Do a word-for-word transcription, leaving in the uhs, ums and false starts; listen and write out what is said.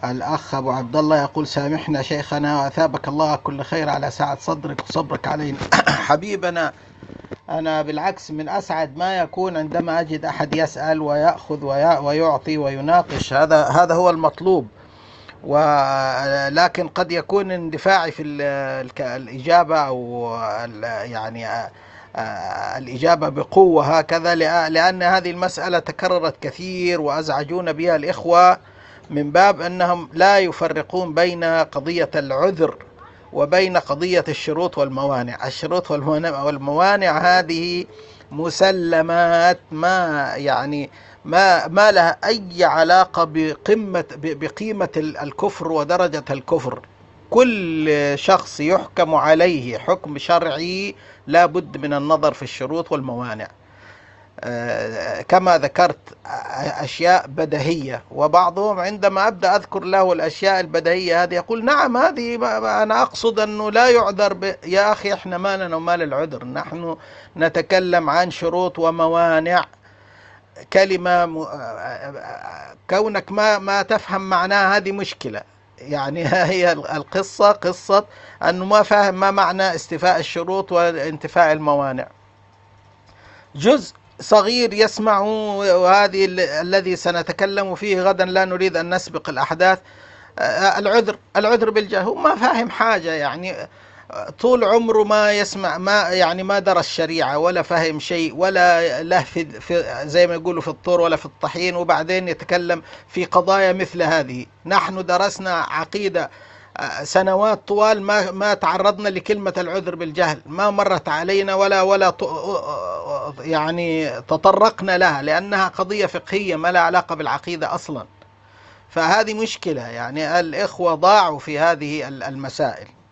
الأخ أبو عبد الله يقول: سامحنا شيخنا وأثابك الله كل خير على سعة صدرك وصبرك علينا. حبيبنا، أنا بالعكس من أسعد ما يكون عندما أجد أحد يسأل ويأخذ ويعطي ويناقش. هذا هذا هو المطلوب. ولكن قد يكون اندفاعي في الإجابة أو يعني الإجابة بقوة هكذا، لأن هذه المسألة تكررت كثير وأزعجون بها الإخوة، من باب أنهم لا يفرقون بين قضية العذر وبين قضية الشروط والموانع. الشروط والموانع هذه مسلمات، ما يعني ما ما لها أي علاقة بقمة بقيمة الكفر ودرجة الكفر. كل شخص يحكم عليه حكم شرعي لا بد من النظر في الشروط والموانع. كما ذكرت أشياء بديهية، وبعضهم عندما أبدأ أذكر له الأشياء البديهية هذه يقول: نعم هذه أنا أقصد أنه لا يعذر ب... يا أخي إحنا ما لنا وما للعذر، نحن نتكلم عن شروط وموانع. كلمة م... كونك ما ما تفهم معناها هذه مشكلة. يعني هي القصة قصة أنه ما فاهم ما معنى استيفاء الشروط وانتفاء الموانع. جزء صغير يسمع، وهذه الذي سنتكلم فيه غدا، لا نريد أن نسبق الأحداث. العذر العذر بالجهل، هو ما فاهم حاجة، يعني طول عمره ما يسمع، ما يعني ما درس الشريعة ولا فهم شيء، ولا له في, في زي ما يقولوا في الطور ولا في الطحين، وبعدين يتكلم في قضايا مثل هذه. نحن درسنا عقيدة سنوات طوال، ما ما تعرضنا لكلمة العذر بالجهل، ما مرت علينا ولا ولا يعني تطرقنا لها، لأنها قضية فقهية ما لها علاقة بالعقيدة أصلا. فهذه مشكلة، يعني الإخوة ضاعوا في هذه المسائل.